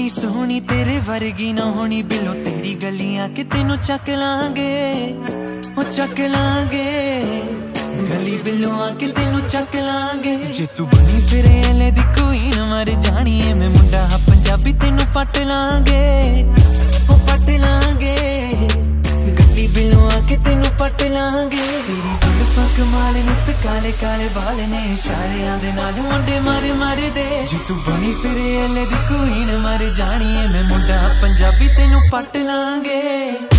सोहनी तेरे वर्गी ना होनी बिलो तेरी गलियां कि तेनू चक लांगे ओ चक लांगे गली बिलो आके तेनू चक लांगे जे तू बनी फिरे एले दी क्वीन मर जानी है मैं मुंडा हा पंजाबी तेनू पट लांगे ओ पट लांगे गली बिलो आके तेनू पट लांगे तेरी जुल्फां कमाल नित काले काले बाल ने इशारियां दे नाल मुंडे मारे मारे दे जे तू बनी फिरे एले दी क्वीन मर जानी है मैं मुंडा पंजाबी तेनू पट लांगे।